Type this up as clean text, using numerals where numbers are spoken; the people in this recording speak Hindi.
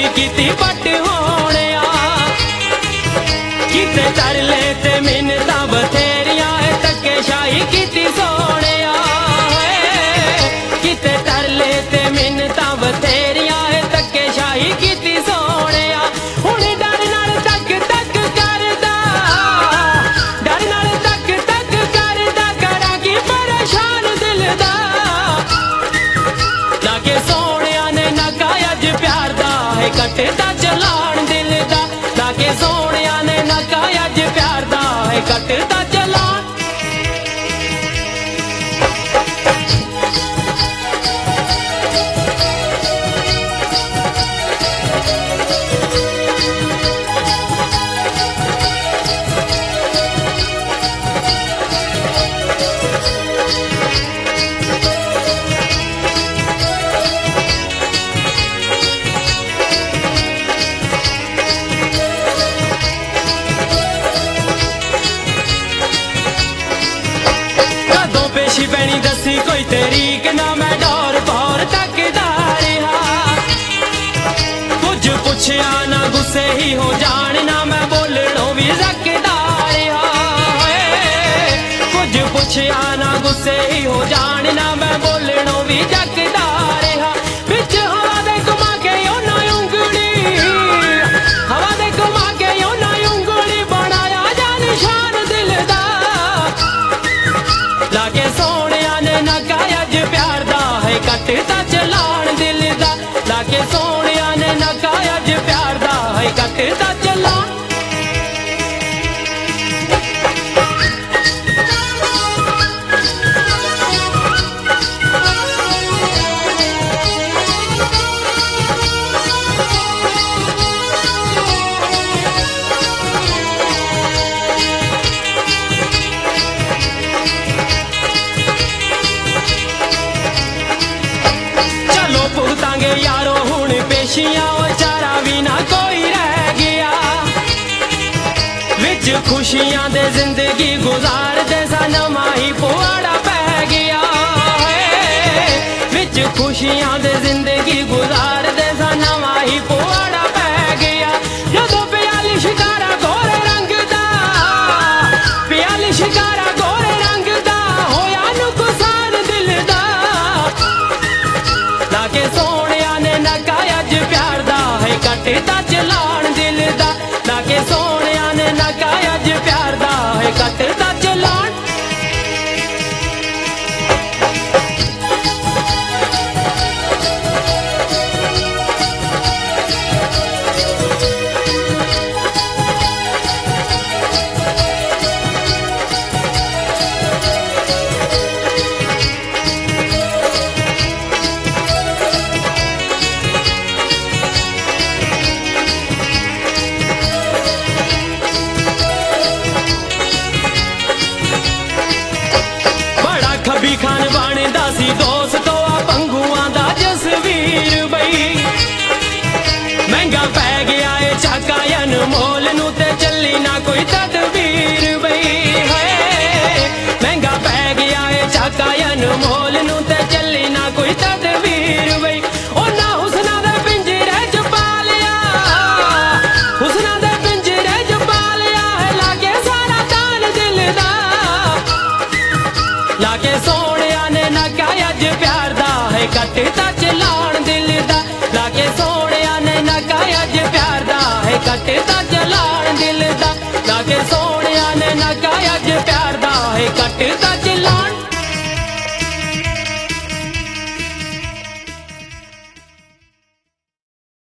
शाही कीती पट होने किते तरले ते मिन्नतां बथेरियां धक्के शाही कीती सोने किते तरले ते मिन्नतां बथेरियां धक्के शाही कीती सोने हुण डर नाल तक तक करदा डर नाल तक तक करदा करा की परेशान दिल दा लागे सोहणिया ने नका अज प्यार दा है कटदा चलाण दिल दा लागे सोहणिया ने नका अज प्यार दा है कटदा चलाण पेशी पैनी दसी कोई तरीक ना मैं डोर भौर तकदा रहा कुछ पुछया ना गुस्से ही हो जान ना मैं बोलणों भी सकदा रहा कुछ पुछया ना गुस्से ही हो जान ना मैं बोलणों भी सकदा रहा बिच हवा दे घुमा के यो ना उंगली हवा दे घुमा के यो ना उंगली बनाया जा निशान दिल दा लागे सोहणिया ने नका अज प्यार दा है कटदा चलाण दिल दा लागे सोहणिया ने नका अज प्यार दा है कटदा चलाण भुगतांगे यारो हुण पेशियां चारा भी ना कोई रह गया विच खुशियां दे जिंदगी गुजार जैसा नमा ही पुआड़ा पै गया विच खुशियां दे जिंदगी गुजार जैसा नमा ही पुआड़ा पै गया जदों प्याली शिकारा गोरे रंग दा प्याली शिकारा गोरे रंग दा होया नुकसान दिल दा लागे सोहणिया ने नका अज प्यार दा है कटदा चलाण दिल दा लागे सोहणिया ने नका अज प्यार दा है कटदा चलाण खबी खान बनदा सी दोस्तो आ पंगुआं दा जसवीर बई महंगा पै गया है चाका अनमोल नू ते चली ना कोई तदबीर बई है महंगा पै गया है चाका अनमोल नू ते चली ना कोई तदबीर बई ओ ना हुस्ना दे पिंजरे च पा लिया हुस्ना दे पिंजरे च पा लिया है लागे सारा तान दिल दा लागे सोहणिया ने नका अज प्यार दा है कटदा चलाण दिल दा लागे सोहणिया ने नका अज प्यार दा है कटदा चलाण दिल दा लागे सोहणिया ने नका अज